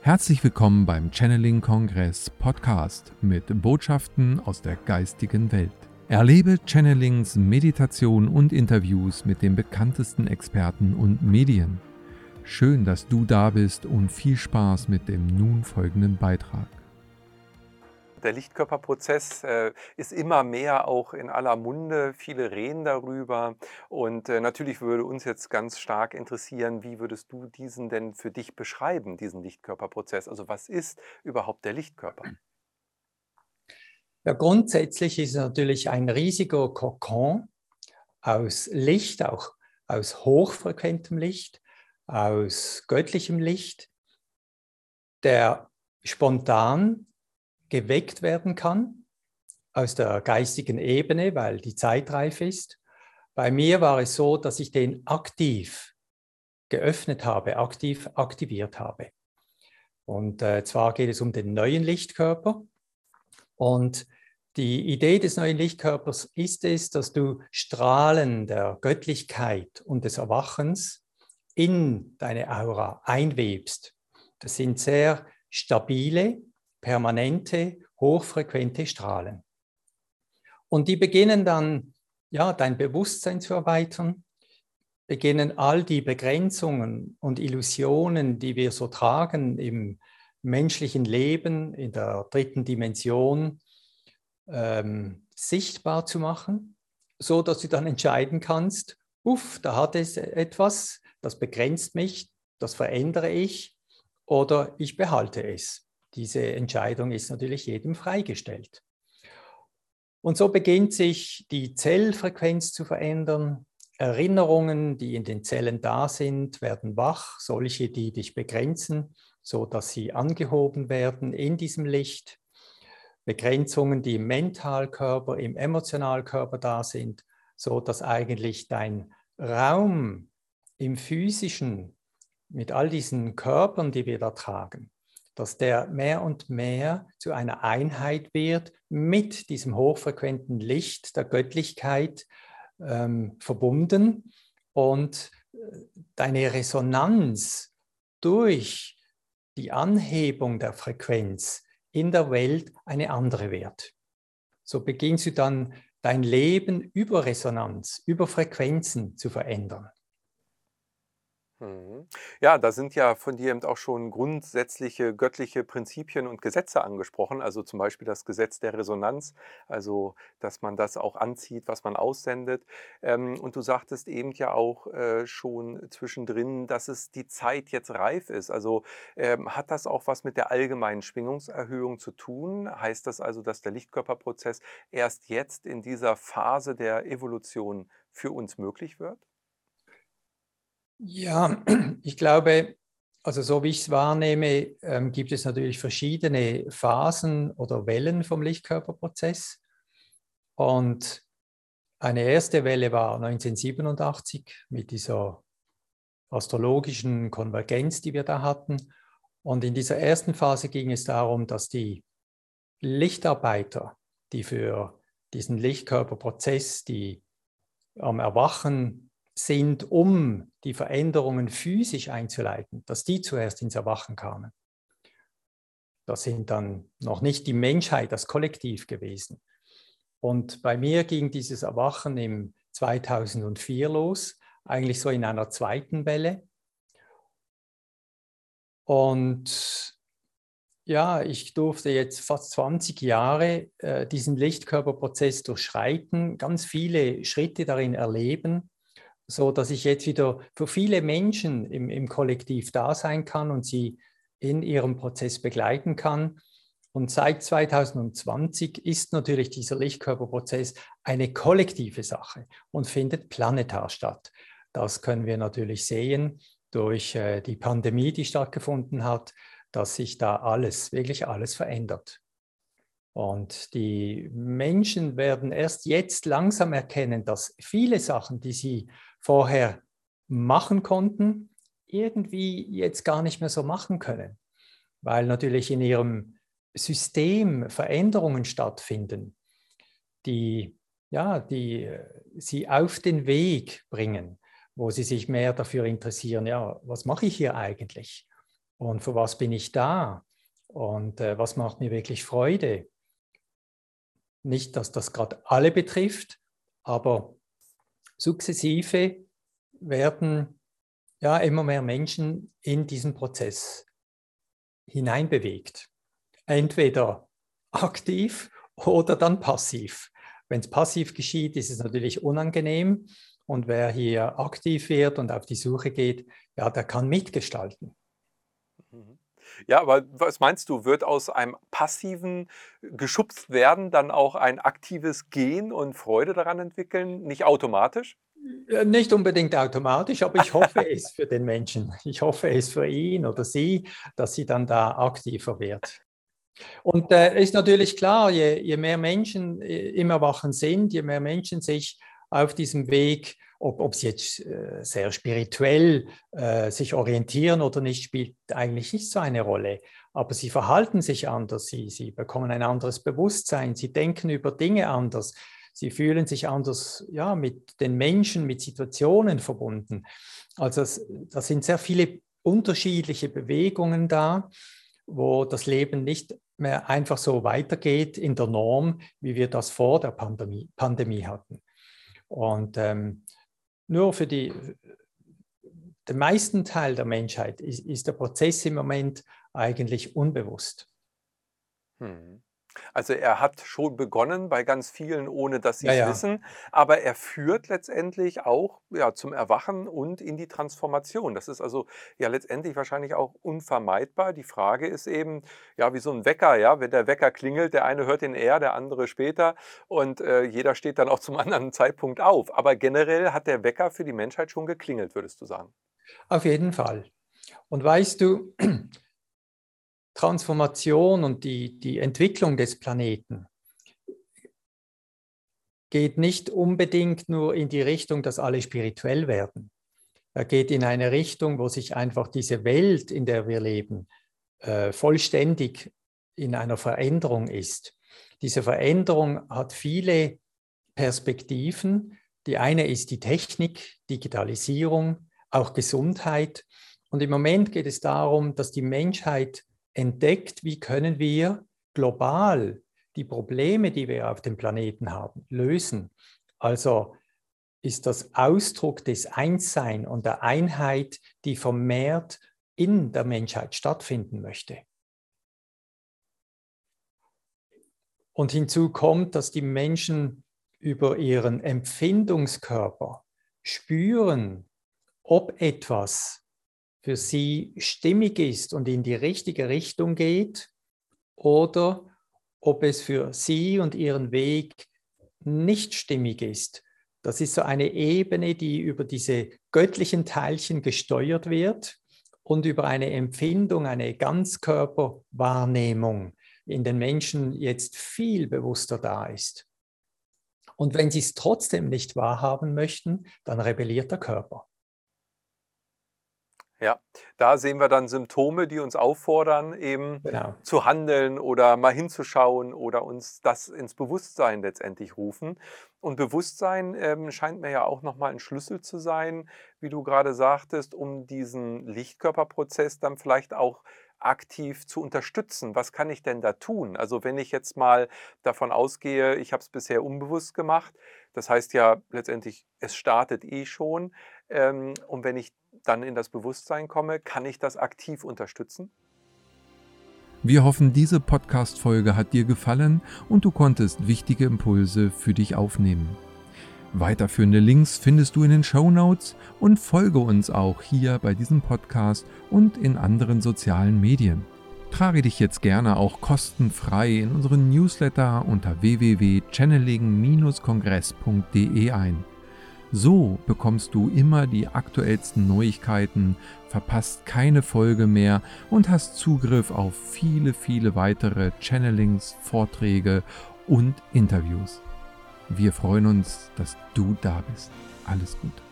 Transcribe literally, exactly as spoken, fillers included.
Herzlich willkommen beim Channeling-Kongress Podcast mit Botschaften aus der geistigen Welt. Erlebe Channelings, Meditation und Interviews mit den bekanntesten Experten und Medien. Schön, dass du da bist und viel Spaß mit dem nun folgenden Beitrag. Der Lichtkörperprozess äh, ist immer mehr auch in aller Munde. Viele reden darüber. Und äh, natürlich würde uns jetzt ganz stark interessieren, wie würdest du diesen denn für dich beschreiben, diesen Lichtkörperprozess? Also was ist überhaupt der Lichtkörper? Ja, grundsätzlich ist es natürlich ein riesiger Kokon aus Licht, auch aus hochfrequentem Licht, aus göttlichem Licht, der spontan geweckt werden kann aus der geistigen Ebene, weil die Zeit reif ist. Bei mir war es so, dass ich den aktiv geöffnet habe, aktiv aktiviert habe. Und äh, zwar geht es um den neuen Lichtkörper. Und die Idee des neuen Lichtkörpers ist es, dass du Strahlen der Göttlichkeit und des Erwachens in deine Aura einwebst. Das sind sehr stabile, permanente, hochfrequente Strahlen. Und die beginnen dann, ja, dein Bewusstsein zu erweitern, beginnen all die Begrenzungen und Illusionen, die wir so tragen im menschlichen Leben, in der dritten Dimension, ähm, sichtbar zu machen, so dass du dann entscheiden kannst, uff, da hat es etwas, das begrenzt mich, das verändere ich oder ich behalte es. Diese Entscheidung ist natürlich jedem freigestellt. Und so beginnt sich die Zellfrequenz zu verändern. Erinnerungen, die in den Zellen da sind, werden wach, solche, die dich begrenzen, so dass sie angehoben werden in diesem Licht. Begrenzungen, die im Mentalkörper, im Emotionalkörper da sind, so dass eigentlich dein Raum im Physischen mit all diesen Körpern, die wir da tragen, dass der mehr und mehr zu einer Einheit wird mit diesem hochfrequenten Licht der Göttlichkeit ähm, verbunden und deine Resonanz durch die Anhebung der Frequenz in der Welt eine andere wird. So beginnst du dann dein Leben über Resonanz, über Frequenzen zu verändern. Ja, da sind ja von dir eben auch schon grundsätzliche göttliche Prinzipien und Gesetze angesprochen, also zum Beispiel das Gesetz der Resonanz, also dass man das auch anzieht, was man aussendet. Und du sagtest eben ja auch schon zwischendrin, dass es die Zeit jetzt reif ist. Also hat das auch was mit der allgemeinen Schwingungserhöhung zu tun? Heißt das also, dass der Lichtkörperprozess erst jetzt in dieser Phase der Evolution für uns möglich wird? Ja, ich glaube, also so wie ich es wahrnehme, ähm, gibt es natürlich verschiedene Phasen oder Wellen vom Lichtkörperprozess. Und eine erste Welle war neunzehnhundertsiebenundachtzig mit dieser astrologischen Konvergenz, die wir da hatten. Und in dieser ersten Phase ging es darum, dass die Lichtarbeiter, die für diesen Lichtkörperprozess, die am Erwachen sind, um die Veränderungen physisch einzuleiten, dass die zuerst ins Erwachen kamen. Das sind dann noch nicht die Menschheit, das Kollektiv gewesen. Und bei mir ging dieses Erwachen im zweitausendvier los, eigentlich so in einer zweiten Welle. Und ja, ich durfte jetzt fast zwanzig Jahre äh, diesen Lichtkörperprozess durchschreiten, ganz viele Schritte darin erleben, so dass ich jetzt wieder für viele Menschen im, im Kollektiv da sein kann und sie in ihrem Prozess begleiten kann. Und seit zweitausendzwanzig ist natürlich dieser Lichtkörperprozess eine kollektive Sache und findet planetar statt. Das können wir natürlich sehen durch äh, die Pandemie, die stattgefunden hat, dass sich da alles, wirklich alles verändert. Und die Menschen werden erst jetzt langsam erkennen, dass viele Sachen, die sie vorher machen konnten, irgendwie jetzt gar nicht mehr so machen können, weil natürlich in ihrem System Veränderungen stattfinden, die, ja, die sie auf den Weg bringen, wo sie sich mehr dafür interessieren, ja, was mache ich hier eigentlich? und für was bin ich da und äh, was macht mir wirklich Freude. Nicht, dass das gerade alle betrifft, aber sukzessive werden ja immer mehr Menschen in diesen Prozess hineinbewegt. Entweder aktiv oder dann passiv. Wenn es passiv geschieht, ist es natürlich unangenehm. Und wer hier aktiv wird und auf die Suche geht, ja, der kann mitgestalten. Ja, aber was meinst du, wird aus einem passiven geschubst werden dann auch ein aktives Gehen und Freude daran entwickeln? Nicht automatisch? Nicht unbedingt automatisch, aber ich hoffe es für den Menschen. Ich hoffe es für ihn oder sie, dass sie dann da aktiver wird. Und es äh, ist natürlich klar, je, je mehr Menschen im Erwachen sind, je mehr Menschen sich auf diesem Weg, ob, ob sie jetzt äh, sehr spirituell äh, sich orientieren oder nicht, spielt eigentlich nicht so eine Rolle. Aber sie verhalten sich anders, sie, sie bekommen ein anderes Bewusstsein, sie denken über Dinge anders, sie fühlen sich anders ja, mit den Menschen, mit Situationen verbunden. Also da sind sehr viele unterschiedliche Bewegungen da, wo das Leben nicht mehr einfach so weitergeht in der Norm, wie wir das vor der Pandemie, Pandemie hatten. Und ähm, nur für die, den meisten Teil der Menschheit ist, ist der Prozess im Moment eigentlich unbewusst. Hm. Also er hat schon begonnen bei ganz vielen, ohne dass sie Ja, es ja. wissen, aber er führt letztendlich auch ja, zum Erwachen und in die Transformation. Das ist also ja letztendlich wahrscheinlich auch unvermeidbar. Die Frage ist eben, ja, wie so ein Wecker, ja, wenn der Wecker klingelt, der eine hört ihn eher, der andere später und äh, jeder steht dann auch zum anderen Zeitpunkt auf. Aber generell hat der Wecker für die Menschheit schon geklingelt, würdest du sagen? Auf jeden Fall. Und weißt du, Transformation und die, die Entwicklung des Planeten geht nicht unbedingt nur in die Richtung, dass alle spirituell werden. Er geht in eine Richtung, wo sich einfach diese Welt, in der wir leben, äh, vollständig in einer Veränderung ist. Diese Veränderung hat viele Perspektiven. Die eine ist die Technik, Digitalisierung, auch Gesundheit. Und im Moment geht es darum, dass die Menschheit entdeckt, wie können wir global die Probleme, die wir auf dem Planeten haben, lösen. Also ist das Ausdruck des Einsseins und der Einheit, die vermehrt in der Menschheit stattfinden möchte. Und hinzu kommt, dass die Menschen über ihren Empfindungskörper spüren, ob etwas für sie stimmig ist und in die richtige Richtung geht oder ob es für sie und ihren Weg nicht stimmig ist. Das ist so eine Ebene, die über diese göttlichen Teilchen gesteuert wird und über eine Empfindung, eine Ganzkörperwahrnehmung in den Menschen jetzt viel bewusster da ist. Und wenn sie es trotzdem nicht wahrhaben möchten, dann rebelliert der Körper. Ja, da sehen wir dann Symptome, die uns auffordern, eben Genau. zu handeln oder mal hinzuschauen oder uns das ins Bewusstsein letztendlich rufen. Und Bewusstsein ähm, scheint mir ja auch nochmal ein Schlüssel zu sein, wie du gerade sagtest, um diesen Lichtkörperprozess dann vielleicht auch aktiv zu unterstützen. Was kann ich denn da tun? Also wenn ich jetzt mal davon ausgehe, ich habe es bisher unbewusst gemacht, das heißt ja letztendlich, es startet eh schon. Ähm, und wenn ich dann in das Bewusstsein komme, kann ich das aktiv unterstützen? Wir hoffen, diese Podcast-Folge hat dir gefallen und du konntest wichtige Impulse für dich aufnehmen. Weiterführende Links findest du in den Shownotes und folge uns auch hier bei diesem Podcast und in anderen sozialen Medien. Trage dich jetzt gerne auch kostenfrei in unseren Newsletter unter w w w punkt channeling Bindestrich kongress punkt d e ein. So bekommst du immer die aktuellsten Neuigkeiten, verpasst keine Folge mehr und hast Zugriff auf viele, viele weitere Channelings, Vorträge und Interviews. Wir freuen uns, dass du da bist. Alles Gute.